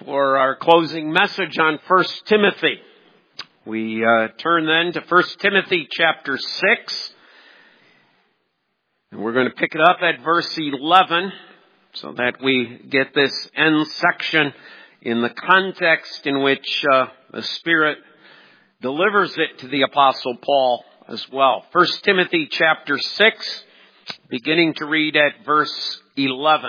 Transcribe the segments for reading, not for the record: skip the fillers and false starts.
for our closing message on 1 Timothy. We turn then to 1 Timothy chapter 6. And we're going to pick it up at verse 11 so that we get this end section in the context in which the Spirit delivers it to the Apostle Paul as well. 1 Timothy chapter 6, beginning to read at verse 11.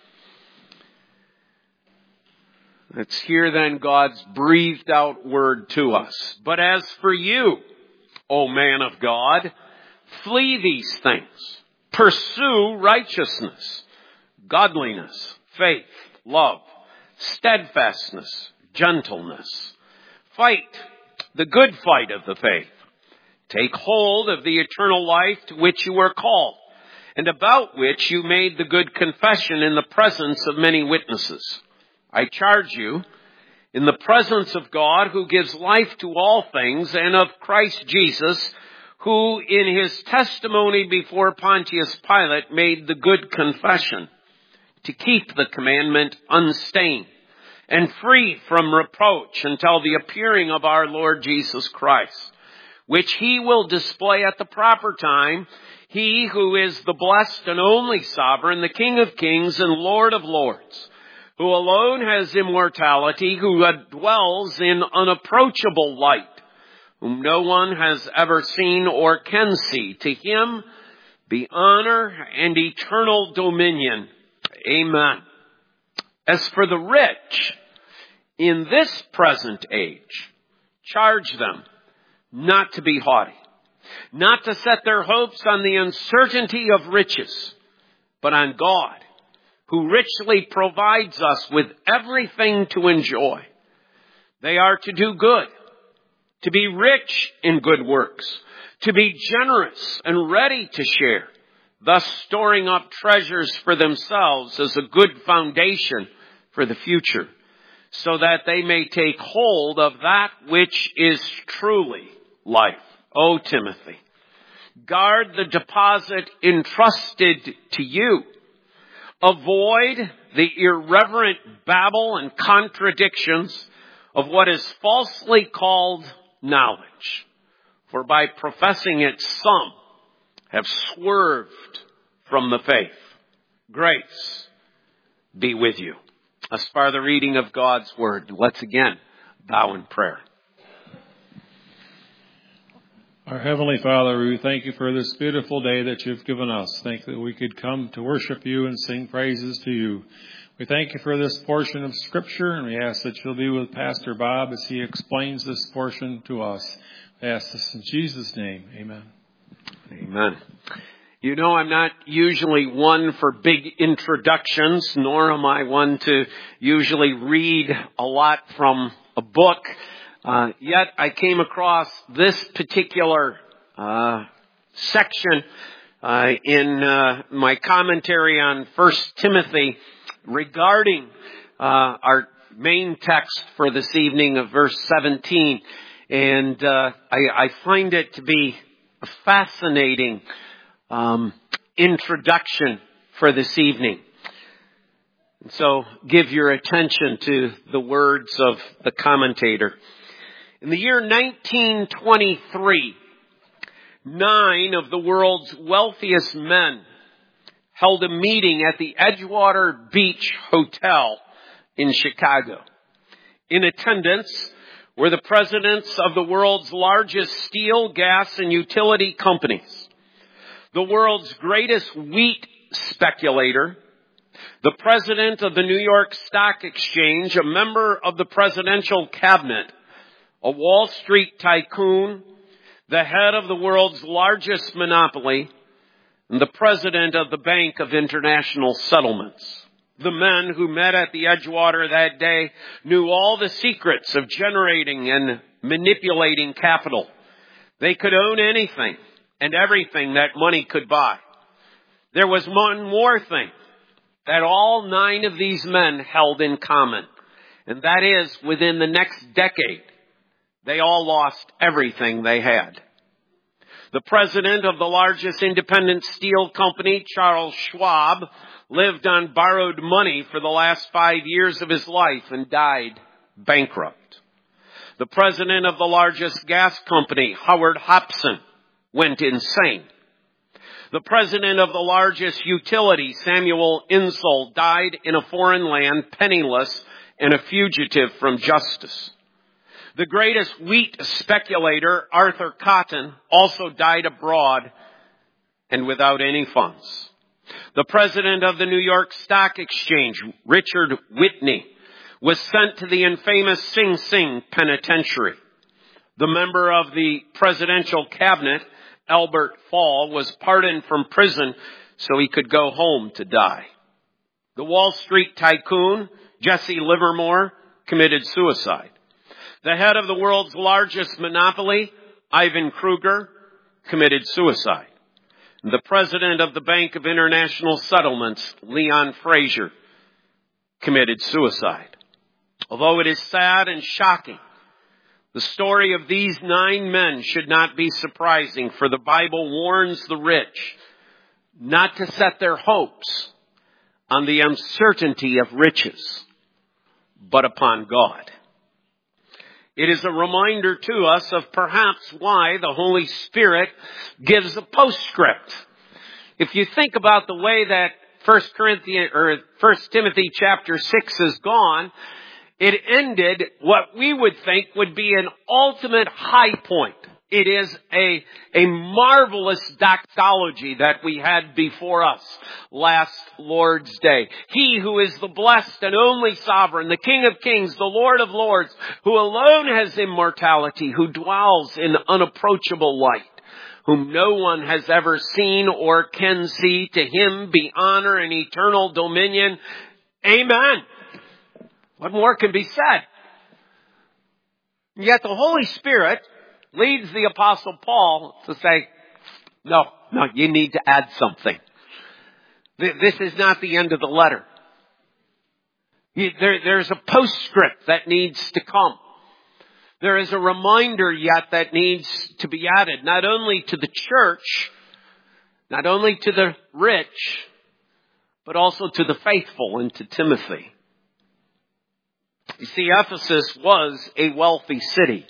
Let's hear then God's breathed out word to us. But as for you, O man of God, flee these things. Pursue righteousness, godliness, faith, love, steadfastness, gentleness. Fight the good fight of the faith. Take hold of the eternal life to which you were called, and about which you made the good confession in the presence of many witnesses. I charge you, in the presence of God, who gives life to all things, and of Christ Jesus, who in his testimony before Pontius Pilate made the good confession, to keep the commandment unstained and free from reproach until the appearing of our Lord Jesus Christ, which he will display at the proper time, he who is the blessed and only sovereign, the King of kings and Lord of lords, who alone has immortality, who dwells in unapproachable light, whom no one has ever seen or can see. To him be honor and eternal dominion. Amen. As for the rich, in this present age, charge them not to be haughty, not to set their hopes on the uncertainty of riches, but on God, who richly provides us with everything to enjoy. They are to do good, to be rich in good works, to be generous and ready to share, thus storing up treasures for themselves as a good foundation for the future, so that they may take hold of that which is truly life. O Timothy, guard the deposit entrusted to you. Avoid the irreverent babble and contradictions of what is falsely called knowledge. For by professing it, some have swerved from the faith. Grace be with you. As far the reading of God's word, let's again bow in prayer. Our Heavenly Father, we thank you for this beautiful day that you've given us. Thank you that we could come to worship you and sing praises to you. We thank you for this portion of Scripture, and we ask that you'll be with Pastor Bob as he explains this portion to us. I ask this in Jesus' name. Amen. Amen. You know, I'm not usually one for big introductions, nor am I one to usually read a lot from a book. Yet I came across this particular section in my commentary on 1 Timothy regarding our main text for this evening of verse 17. And I find it to be a fascinating introduction for this evening. And so give your attention to the words of the commentator. In the year 1923, 9 of the world's wealthiest men held a meeting at the Edgewater Beach Hotel in Chicago. In attendance were the presidents of the world's largest steel, gas, and utility companies, the world's greatest wheat speculator, the president of the New York Stock Exchange, a member of the presidential cabinet, a Wall Street tycoon, the head of the world's largest monopoly, and the president of the Bank of International Settlements. The men who met at the Edgewater that day knew all the secrets of generating and manipulating capital. They could own anything and everything that money could buy. There was one more thing that all 9 of these men held in common, and that is within the next decade, they all lost everything they had. The president of the largest independent steel company, Charles Schwab, lived on borrowed money for the last 5 years of his life and died bankrupt. The president of the largest gas company, Howard Hopson, went insane. The president of the largest utility, Samuel Insull, died in a foreign land, penniless and a fugitive from justice. The greatest wheat speculator, Arthur Cotton, also died abroad and without any funds. The president of the New York Stock Exchange, Richard Whitney, was sent to the infamous Sing Sing Penitentiary. The member of the presidential cabinet, Albert Fall, was pardoned from prison so he could go home to die. The Wall Street tycoon, Jesse Livermore, committed suicide. The head of the world's largest monopoly, Ivan Kruger, committed suicide. The president of the Bank of International Settlements, Leon Fraser, committed suicide. Although it is sad and shocking, the story of these 9 men should not be surprising, for the Bible warns the rich not to set their hopes on the uncertainty of riches, but upon God. It is a reminder to us of perhaps why the Holy Spirit gives a postscript. If you think about the way that 1 Timothy chapter 6 has gone, it ended what we would think would be an ultimate high point. It is a marvelous doxology that we had before us last Lord's Day. He who is the blessed and only sovereign, the King of kings, the Lord of lords, who alone has immortality, who dwells in unapproachable light, whom no one has ever seen or can see, to him be honor and eternal dominion. Amen. What more can be said? Yet the Holy Spirit leads the Apostle Paul to say, no, you need to add something. This is not the end of the letter. There's a postscript that needs to come. There is a reminder yet that needs to be added, not only to the church, not only to the rich, but also to the faithful and to Timothy. You see, Ephesus was a wealthy city.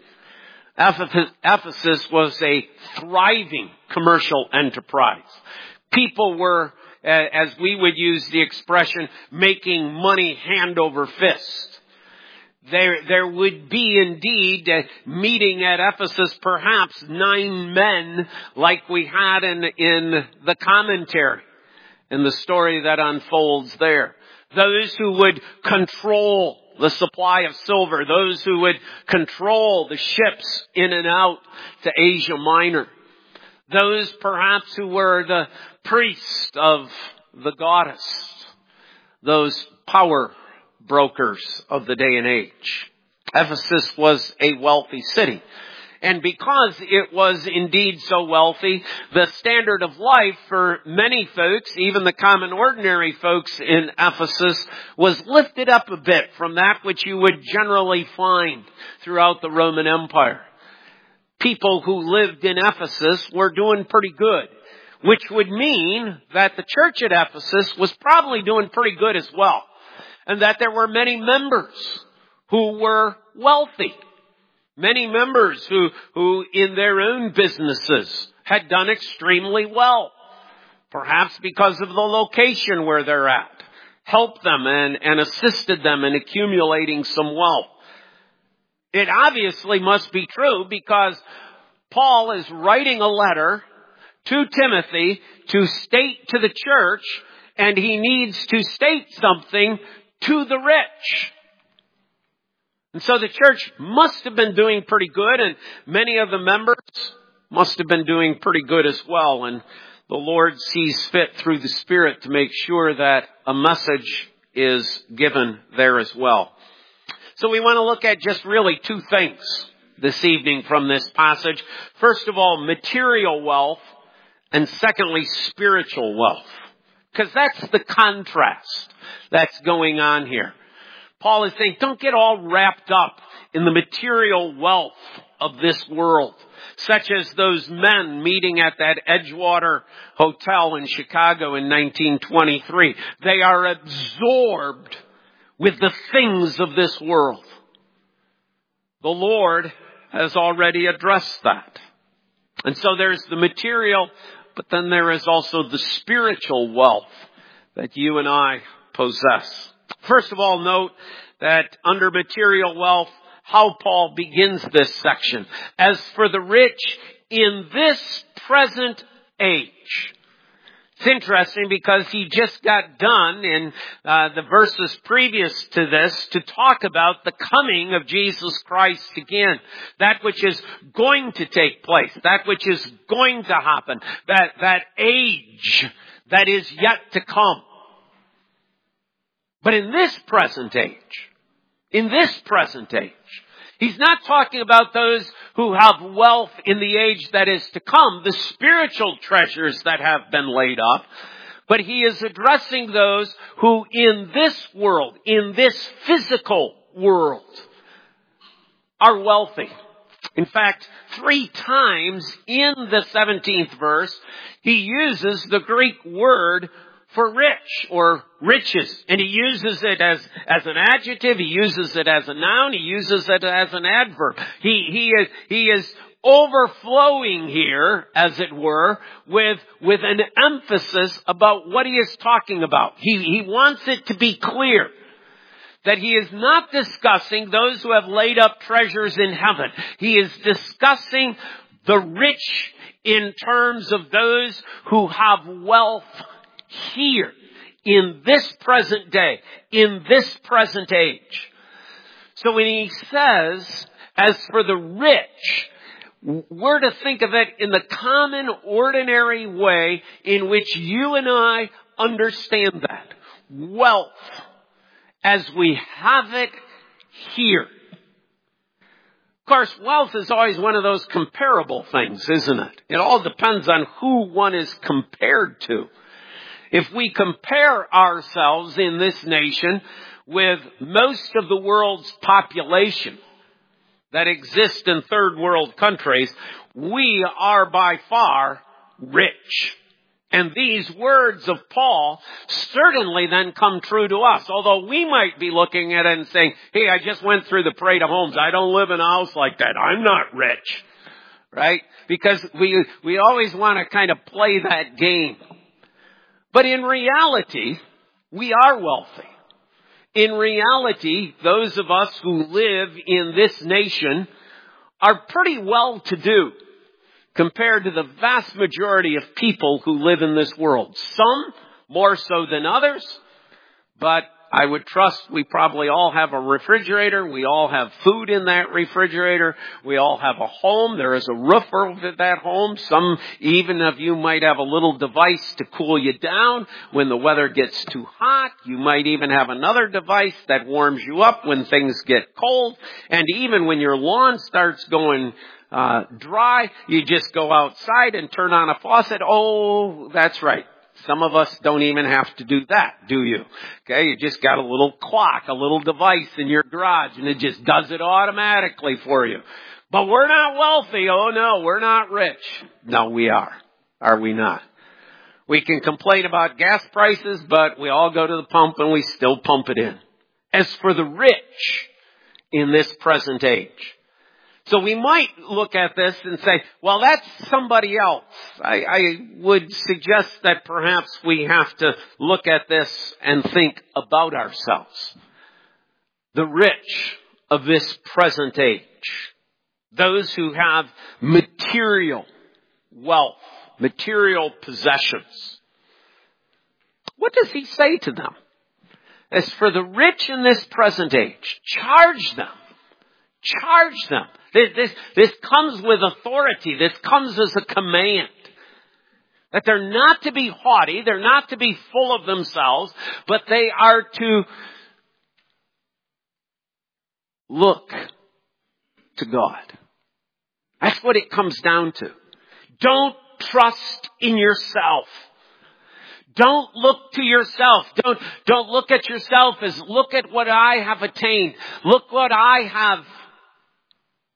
Ephesus was a thriving commercial enterprise. People were, as we would use the expression, making money hand over fist. There would be indeed meeting at Ephesus perhaps 9 men like we had in the commentary and the story that unfolds there. Those who would control the supply of silver, those who would control the ships in and out to Asia Minor, those perhaps who were the priests of the goddess, those power brokers of the day and age. Ephesus was a wealthy city. And because it was indeed so wealthy, the standard of life for many folks, even the common ordinary folks in Ephesus, was lifted up a bit from that which you would generally find throughout the Roman Empire. People who lived in Ephesus were doing pretty good, which would mean that the church at Ephesus was probably doing pretty good as well, and that there were many members who were wealthy. Many members who in their own businesses had done extremely well. Perhaps because of the location where they're at. Helped them and assisted them in accumulating some wealth. It obviously must be true because Paul is writing a letter to Timothy to state to the church, and he needs to state something to the rich. And so the church must have been doing pretty good, and many of the members must have been doing pretty good as well. And the Lord sees fit through the Spirit to make sure that a message is given there as well. So we want to look at just really 2 things this evening from this passage. First of all, material wealth, and secondly, spiritual wealth. Because that's the contrast that's going on here. Paul is saying, don't get all wrapped up in the material wealth of this world, such as those men meeting at that Edgewater Hotel in Chicago in 1923. They are absorbed with the things of this world. The Lord has already addressed that. And so there's the material, but then there is also the spiritual wealth that you and I possess. First of all, note that under material wealth, how Paul begins this section. As for the rich in this present age. It's interesting because he just got done in the verses previous to this to talk about the coming of Jesus Christ again. That which is going to take place. That which is going to happen. That age that is yet to come. But in this present age, he's not talking about those who have wealth in the age that is to come, the spiritual treasures that have been laid up, but he is addressing those who in this world, in this physical world, are wealthy. In fact, 3 times in the 17th verse, he uses the Greek word for rich or riches. And he uses it as an adjective. He uses it as a noun. He uses it as an adverb. He is overflowing here, as it were, with an emphasis about what he is talking about. He wants it to be clear that he is not discussing those who have laid up treasures in heaven. He is discussing the rich in terms of those who have wealth here, in this present day, in this present age. So when he says, as for the rich, we're to think of it in the common, ordinary way in which you and I understand that. Wealth, as we have it here. Of course, wealth is always one of those comparable things, isn't it? It all depends on who one is compared to. If we compare ourselves in this nation with most of the world's population that exists in third world countries, we are by far rich. And these words of Paul certainly then come true to us. Although we might be looking at it and saying, hey, I just went through the parade of homes. I don't live in a house like that. I'm not rich. Right? Because we always want to kind of play that game. But in reality, we are wealthy. In reality, those of us who live in this nation are pretty well to do compared to the vast majority of people who live in this world. Some more so than others, but I would trust we probably all have a refrigerator. We all have food in that refrigerator. We all have a home. There is a roof over that home. Some even of you might have a little device to cool you down when the weather gets too hot. You might even have another device that warms you up when things get cold. And even when your lawn starts going dry, you just go outside and turn on a faucet. Oh, that's right. Some of us don't even have to do that, do you? Okay, you just got a little clock, a little device in your garage, and it just does it automatically for you. But we're not wealthy. Oh no, we're not rich. No, we are. Are we not? We can complain about gas prices, but we all go to the pump and we still pump it in. As for the rich in this present age, so we might look at this and say, well, that's somebody else. I would suggest that perhaps we have to look at this and think about ourselves. The rich of this present age. Those who have material wealth, material possessions. What does he say to them? As for the rich in this present age, charge them. Charge them. This comes with authority. This comes as a command. That they're not to be haughty. They're not to be full of themselves. But they are to look to God. That's what it comes down to. Don't trust in yourself. Don't look to yourself. Don't look at yourself as look at what I have attained. Look what I have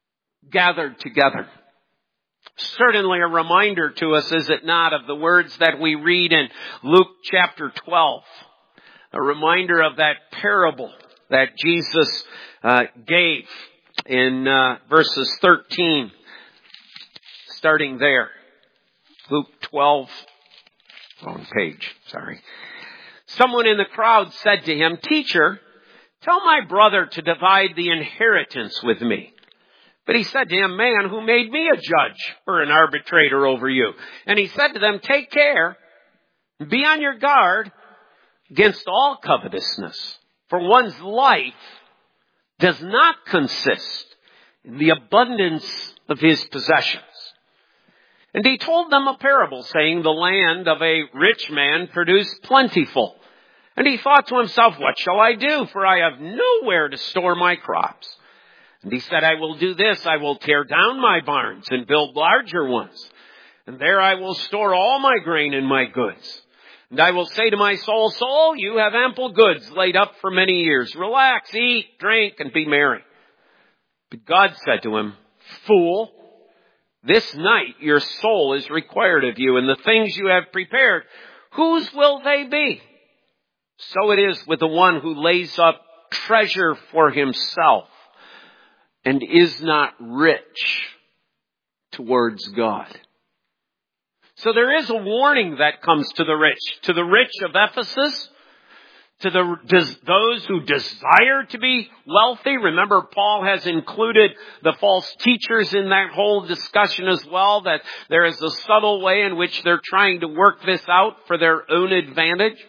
gathered together. Certainly a reminder to us, is it not, of the words that we read in Luke chapter 12. A reminder of that parable that Jesus gave in verses 13, starting there. Luke 12, wrong page, sorry. Someone in the crowd said to him, "Teacher, tell my brother to divide the inheritance with me." But he said to him, "Man, who made me a judge or an arbitrator over you?" And he said to them, "Take care, be on your guard against all covetousness, for one's life does not consist in the abundance of his possessions." And he told them a parable, saying, "The land of a rich man produced plentiful. And he thought to himself, 'What shall I do? For I have nowhere to store my crops.' And he said, 'I will do this. I will tear down my barns and build larger ones. And there I will store all my grain and my goods. And I will say to my soul, Soul, you have ample goods laid up for many years. Relax, eat, drink, and be merry.' But God said to him, 'Fool, this night your soul is required of you, and the things you have prepared, whose will they be?' So it is with the one who lays up treasure for himself and is not rich towards God." So there is a warning that comes to the rich of Ephesus, to those who desire to be wealthy. Remember, Paul has included the false teachers in that whole discussion as well, that there is a subtle way in which they're trying to work this out for their own advantage.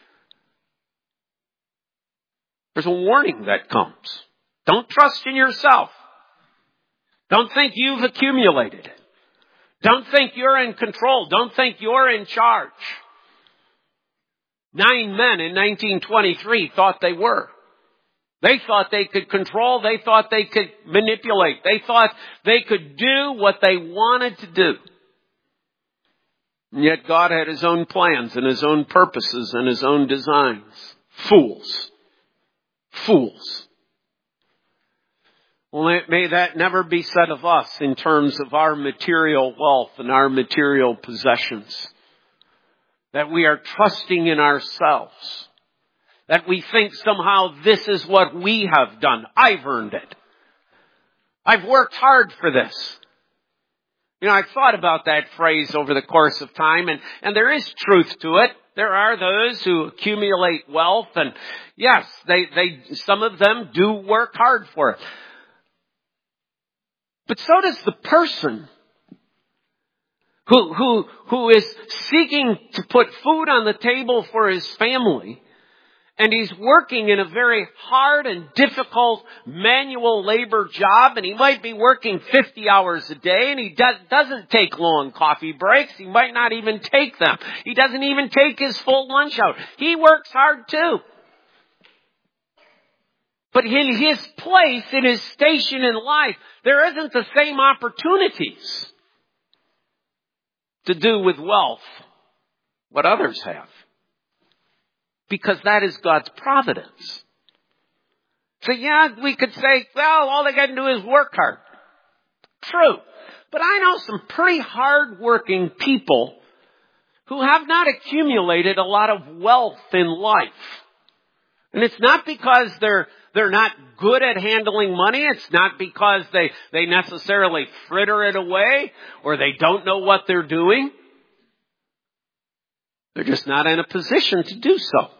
There's a warning that comes. Don't trust in yourself. Don't think you've accumulated. Don't think you're in control. Don't think you're in charge. 9 men in 1923 thought they were. They thought they could control. They thought they could manipulate. They thought they could do what they wanted to do. And yet God had his own plans and his own purposes and his own designs. Fools. Fools. Well, may that never be said of us in terms of our material wealth and our material possessions. That we are trusting in ourselves. That we think somehow this is what we have done. I've earned it. I've worked hard for this. I've thought about that phrase over the course of time, and there is truth to it. There are those who accumulate wealth, and yes, some of them do work hard for it. But so does the person who is seeking to put food on the table for his family, and he's working in a very hard and difficult manual labor job, and he might be working 50 hours a day, and he doesn't take long coffee breaks. He might not even take them. He doesn't even take his full lunch out. He works hard too. But in his place, in his station in life, there isn't the same opportunities to do with wealth what others have. Because that is God's providence. So we could say, well, all they got to do is work hard. True. But I know some pretty hard-working people who have not accumulated a lot of wealth in life. And it's not because they're not good at handling money. It's not because they necessarily fritter it away or they don't know what they're doing. They're just not in a position to do so.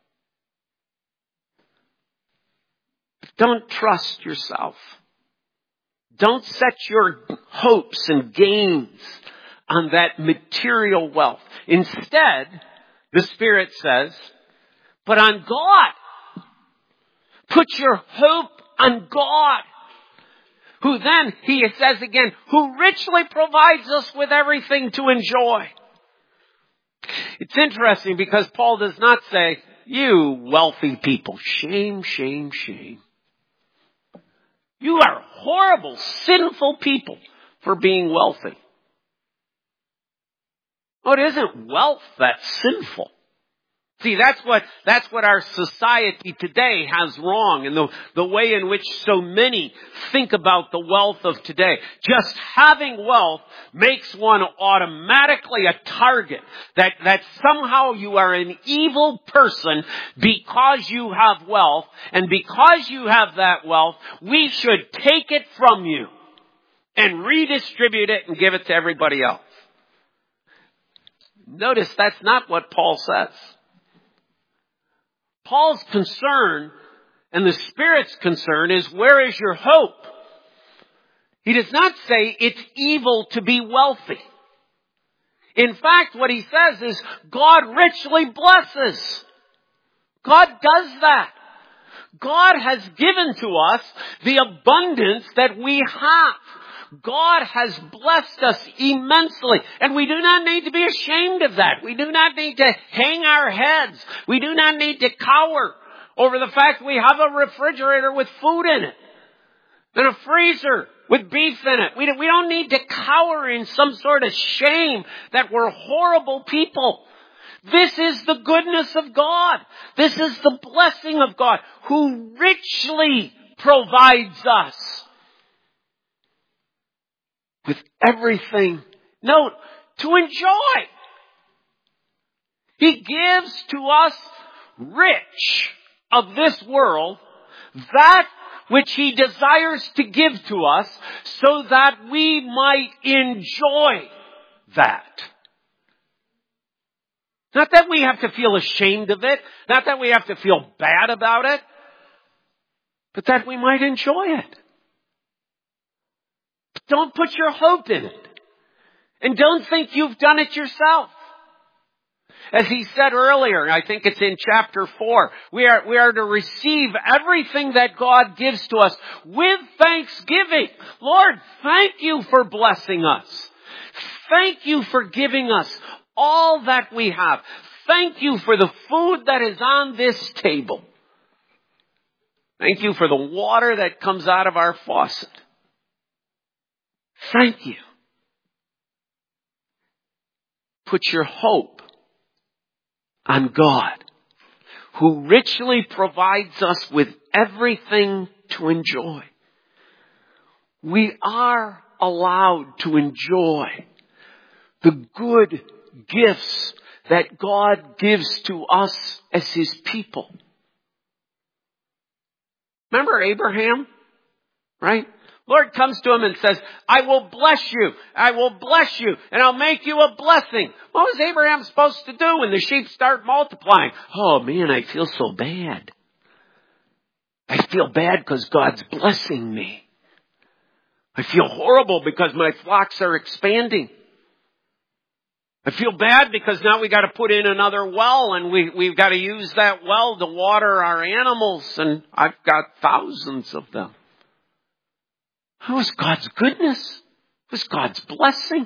Don't trust yourself. Don't set your hopes and gains on that material wealth. Instead, the Spirit says, but on God. Put your hope on God. Who then, he says again, who richly provides us with everything to enjoy. It's interesting because Paul does not say, you wealthy people, shame, shame, shame. You are horrible, sinful people for being wealthy. Oh, it isn't wealth that's sinful. See, that's what our society today has wrong, and the way in which so many think about the wealth of today. Just having wealth makes one automatically a target. That somehow you are an evil person because you have wealth, and because you have that wealth, we should take it from you and redistribute it and give it to everybody else. Notice that's not what Paul says. Paul's concern, and the Spirit's concern, is where is your hope? He does not say it's evil to be wealthy. In fact, what he says is God richly blesses. God does that. God has given to us the abundance that we have. God has blessed us immensely, and we do not need to be ashamed of that. We do not need to hang our heads. We do not need to cower over the fact we have a refrigerator with food in it and a freezer with beef in it. We don't need to cower in some sort of shame that we're horrible people. This is the goodness of God. This is the blessing of God, who richly provides us with everything, note, to enjoy. He gives to us rich of this world that which He desires to give to us so that we might enjoy that. Not that we have to feel ashamed of it, not that we have to feel bad about it, but that we might enjoy it. Don't put your hope in it. And don't think you've done it yourself. As he said earlier, I think it's in chapter 4, we are to receive everything that God gives to us with thanksgiving. Lord, thank you for blessing us. Thank you for giving us all that we have. Thank you for the food that is on this table. Thank you for the water that comes out of our faucet. Thank you. Put your hope on God, who richly provides us with everything to enjoy. We are allowed to enjoy the good gifts that God gives to us as His people. Remember Abraham? Right? Lord comes to him and says, I will bless you. I will bless you. And I'll make you a blessing. What was Abraham supposed to do when the sheep start multiplying? Oh man, I feel so bad. I feel bad because God's blessing me. I feel horrible because my flocks are expanding. I feel bad because now we got to put in another well, and we've got to use that well to water our animals, and I've got thousands of them. It was God's goodness. It was God's blessing.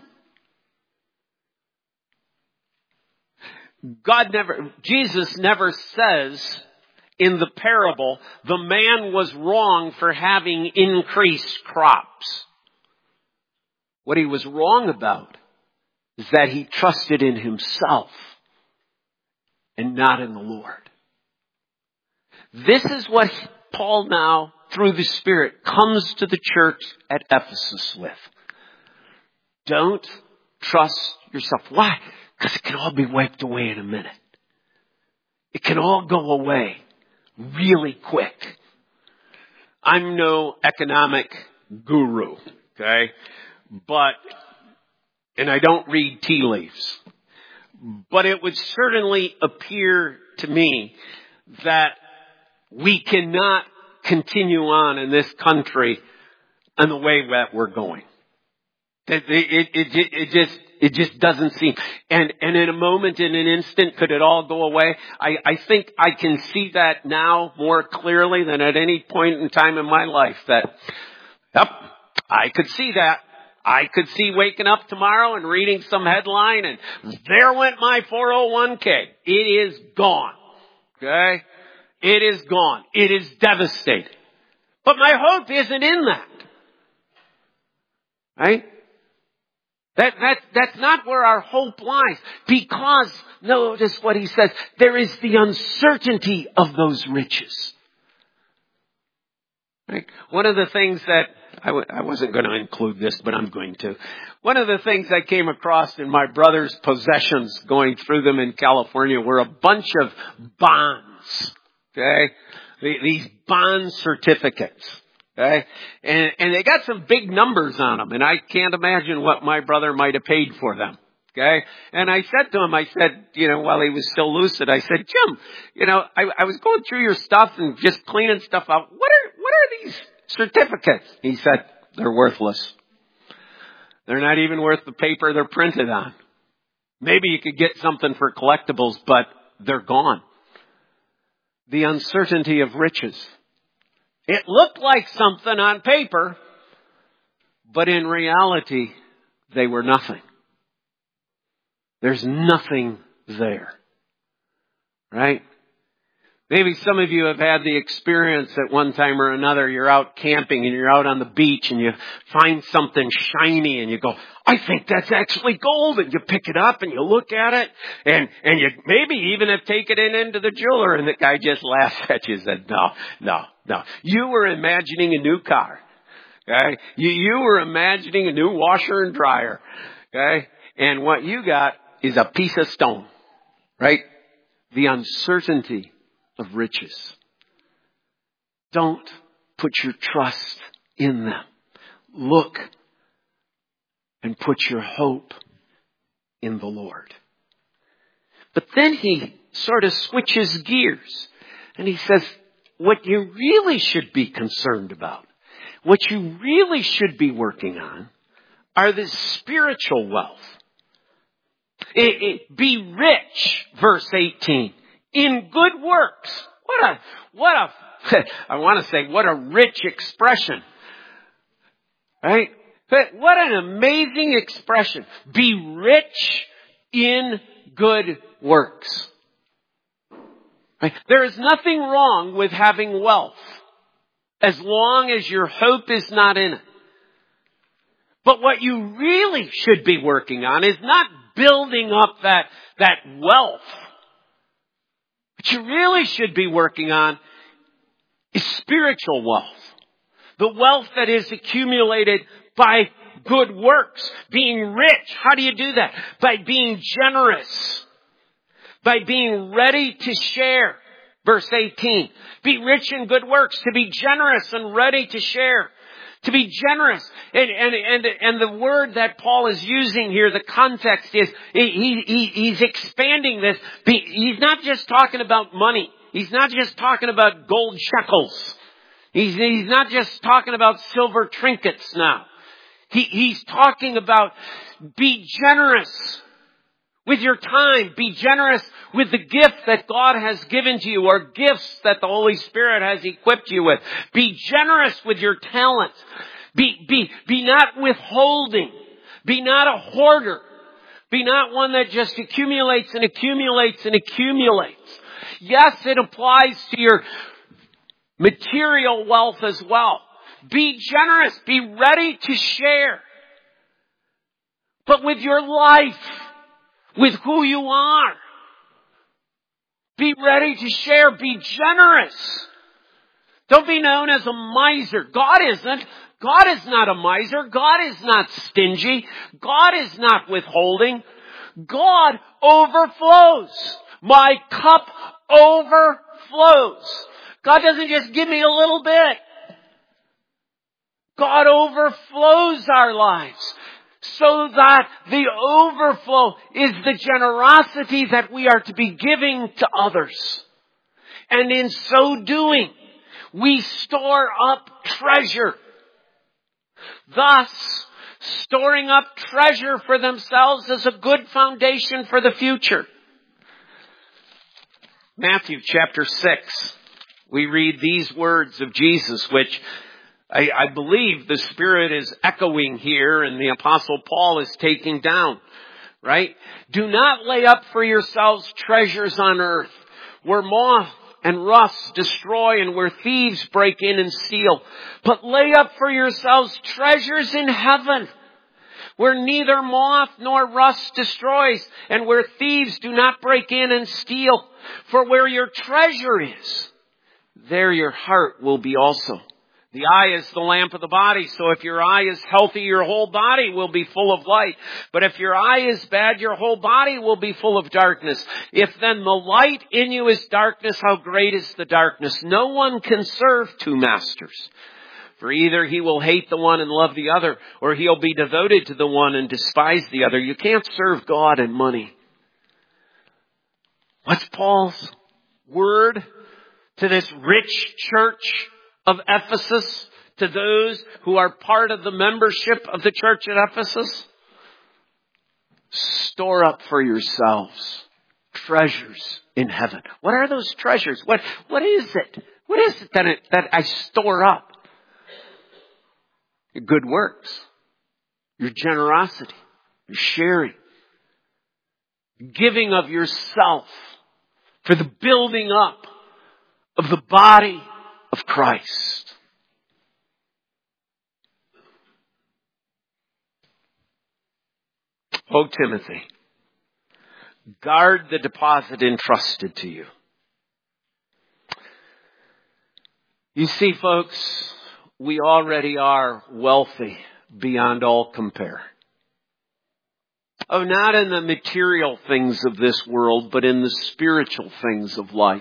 Jesus never says in the parable, the man was wrong for having increased crops. What he was wrong about is that he trusted in himself and not in the Lord. This is what Paul now, through the Spirit, comes to the church at Ephesus with. Don't trust yourself. Why? Because it can all be wiped away in a minute. It can all go away really quick. I'm no economic guru, okay? And I don't read tea leaves. But it would certainly appear to me that we cannot continue on in this country in the way that we're going. It just doesn't seem. And in a moment, in an instant, could it all go away? I think I can see that now more clearly than at any point in time in my life. I could see that. I could see waking up tomorrow and reading some headline and there went my 401k. It is gone. Okay? It is gone. It is devastating. But my hope isn't in that. Right? That's not where our hope lies. Because, notice what he says, there is the uncertainty of those riches. Right? One of the things that, I wasn't going to include this, but I'm going to. One of the things I came across in my brother's possessions going through them in California were a bunch of bonds. Okay? These bond certificates. Okay? And they got some big numbers on them, and I can't imagine what my brother might have paid for them. Okay? And I said to him, while he was still lucid, I said, Jim, I was going through your stuff and just cleaning stuff out. What are these certificates? He said, they're worthless. They're not even worth the paper they're printed on. Maybe you could get something for collectibles, but they're gone. The uncertainty of riches. It looked like something on paper, but in reality, they were nothing. There's nothing there. Right? Maybe some of you have had the experience at one time or another, you're out camping and you're out on the beach and you find something shiny and you go, I think that's actually gold, and you pick it up and you look at it and you maybe even have taken it into the jeweler, and the guy just laughs at you and said, no. You were imagining a new car. Okay? You were imagining a new washer and dryer. Okay? And what you got is a piece of stone. Right? The uncertainty of riches. Don't put your trust in them. Look and put your hope in the Lord. But then he sort of switches gears and he says, what you really should be concerned about, what you really should be working on, are the spiritual wealth. Be rich, verse 18, in good works. What a rich expression. Right? But what an amazing expression. Be rich in good works. Right? There is nothing wrong with having wealth, as long as your hope is not in it. But what you really should be working on is not building up that wealth. What you really should be working on is spiritual wealth. The wealth that is accumulated by good works. Being rich. How do you do that? By being generous. By being ready to share. Verse 18. Be rich in good works. To be generous and ready to share. To be generous. And the word that Paul is using here, the context is, he's expanding this. He's not just talking about money. He's not just talking about gold shekels. He's not just talking about silver trinkets now. He's talking about be generous with your time. Be generous with the gift that God has given to you, or gifts that the Holy Spirit has equipped you with. Be generous with your talents. Be not withholding. Be not a hoarder. Be not one that just accumulates and accumulates and accumulates. Yes, it applies to your material wealth as well. Be generous. Be ready to share. But with your life, with who you are. Be ready to share. Be generous. Don't be known as a miser. God isn't. God is not a miser. God is not stingy. God is not withholding. God overflows. My cup overflows. God doesn't just give me a little bit. God overflows our lives, so that the overflow is the generosity that we are to be giving to others. And in so doing, we store up treasure. Thus, storing up treasure for themselves is a good foundation for the future. Matthew chapter 6, we read these words of Jesus, which I believe the Spirit is echoing here and the Apostle Paul is taking down, right? Do not lay up for yourselves treasures on earth, where moth and rust destroy and where thieves break in and steal. But lay up for yourselves treasures in heaven, where neither moth nor rust destroys, and where thieves do not break in and steal. For where your treasure is, there your heart will be also. The eye is the lamp of the body, so if your eye is healthy, your whole body will be full of light. But if your eye is bad, your whole body will be full of darkness. If then the light in you is darkness, how great is the darkness? No one can serve two masters. For either he will hate the one and love the other, or he'll be devoted to the one and despise the other. You can't serve God and money. What's Paul's word to this rich church of Ephesus, to those who are part of the membership of the church at Ephesus? Store up for yourselves treasures in heaven. What are those treasures? What is it? What is it that I store up? Your good works, your generosity, your sharing, giving of yourself for the building up of the body of Christ. Oh, Timothy, guard the deposit entrusted to you. You see, folks, we already are wealthy beyond all compare. Oh, not in the material things of this world, but in the spiritual things of life.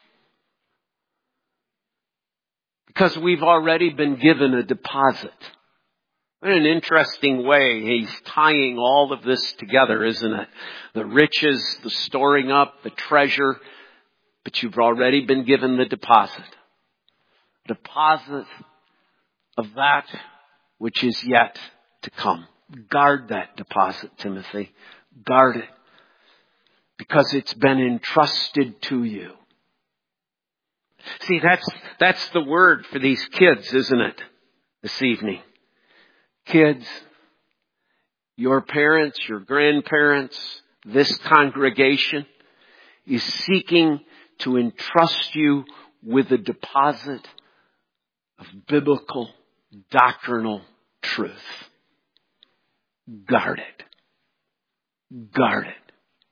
Because we've already been given a deposit. In an interesting way, he's tying all of this together, isn't it? The riches, the storing up, the treasure, but you've already been given the deposit. Deposit of that which is yet to come. Guard that deposit, Timothy. Guard it. Because it's been entrusted to you. See, that's the word for these kids, isn't it? This evening. Kids, your parents, your grandparents, this congregation is seeking to entrust you with a deposit of biblical, doctrinal truth. Guard it. Guard it.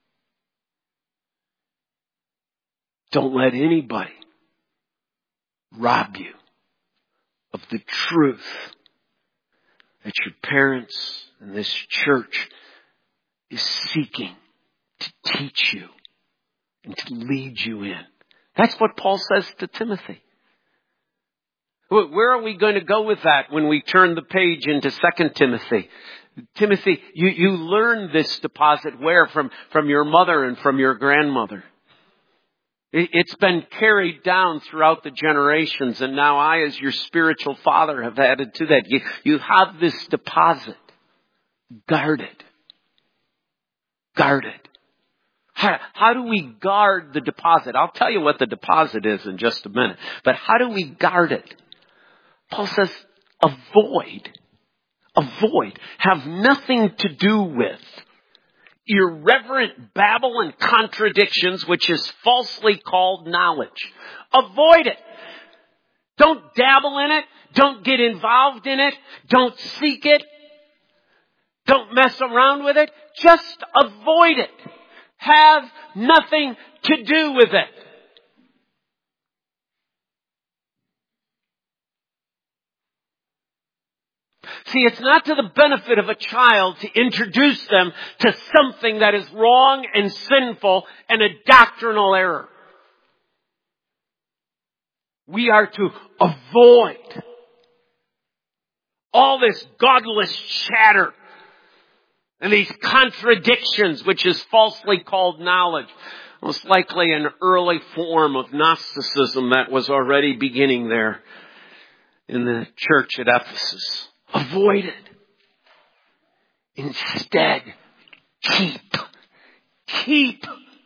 Don't let anybody rob you of the truth that your parents and this church is seeking to teach you and to lead you in. That's what Paul says to Timothy. Where are we going to go with that when we turn the page into 2 Timothy? Timothy, you learned this deposit where? From your mother and from your grandmother. It's been carried down throughout the generations, and now I, as your spiritual father, have added to that. You have this deposit. Guard it. Guard it. How do we guard the deposit? I'll tell you what the deposit is in just a minute. But how do we guard it? Paul says, avoid. Avoid. Have nothing to do with irreverent babble and contradictions, which is falsely called knowledge. Avoid it. Don't dabble in it. Don't get involved in it. Don't seek it. Don't mess around with it. Just avoid it. Have nothing to do with it. See, it's not to the benefit of a child to introduce them to something that is wrong and sinful and a doctrinal error. We are to avoid all this godless chatter and these contradictions, which is falsely called knowledge. Most likely an early form of Gnosticism that was already beginning there in the church at Ephesus. Avoid it. Instead, keep.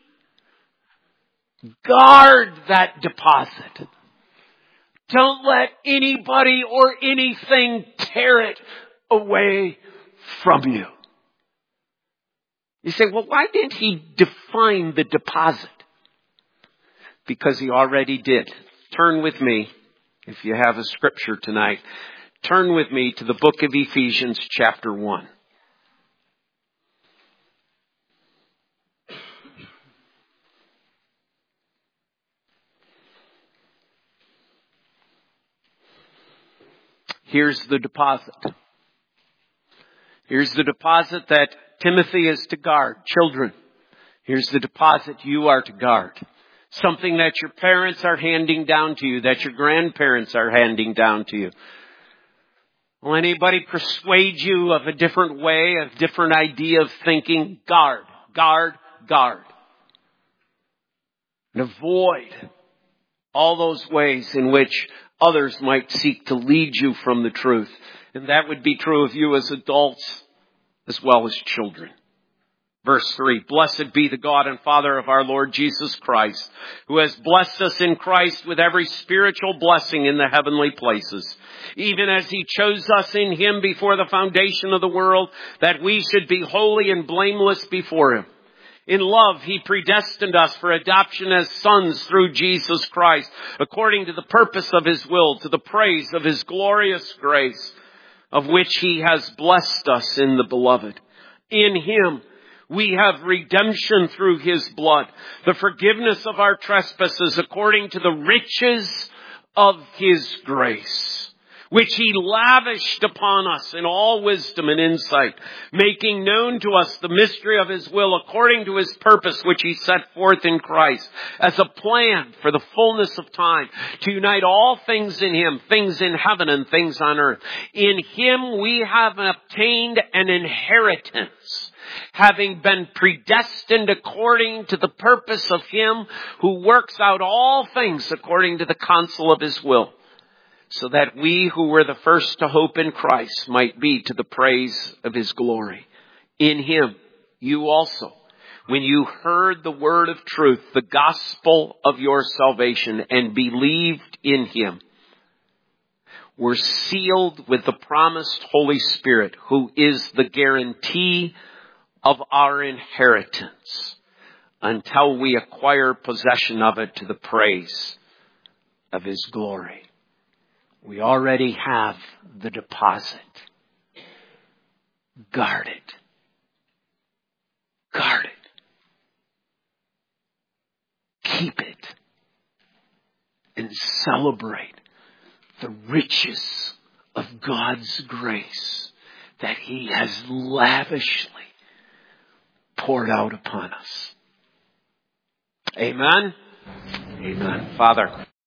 Guard that deposit. Don't let anybody or anything tear it away from you. You say, well, why didn't he define the deposit? Because he already did. Turn with me, if you have a scripture tonight. Turn with me to the book of Ephesians chapter 1. Here's the deposit. Here's the deposit that Timothy is to guard. Children, here's the deposit you are to guard. Something that your parents are handing down to you, that your grandparents are handing down to you. Will anybody persuade you of a different way, a different idea of thinking? Guard, guard, guard. And avoid all those ways in which others might seek to lead you from the truth. And that would be true of you as adults as well as children. Verse 3, blessed be the God and Father of our Lord Jesus Christ, who has blessed us in Christ with every spiritual blessing in the heavenly places, even as He chose us in Him before the foundation of the world, that we should be holy and blameless before Him. In love, He predestined us for adoption as sons through Jesus Christ, according to the purpose of His will, to the praise of His glorious grace, of which He has blessed us in the Beloved. In Him, we have redemption through His blood, the forgiveness of our trespasses according to the riches of His grace, which He lavished upon us in all wisdom and insight, making known to us the mystery of His will according to His purpose, which He set forth in Christ as a plan for the fullness of time, to unite all things in Him, things in heaven and things on earth. In Him we have obtained an inheritance, having been predestined according to the purpose of Him who works out all things according to the counsel of His will, so that we who were the first to hope in Christ might be to the praise of His glory. In Him, you also, when you heard the word of truth, the gospel of your salvation, and believed in Him, were sealed with the promised Holy Spirit, who is the guarantee of our inheritance, until we acquire possession of it to the praise of His glory. We already have the deposit. Guard it. Guard it. Keep it. And celebrate the riches of God's grace that He has lavishly poured out upon us. Amen? Amen. Father,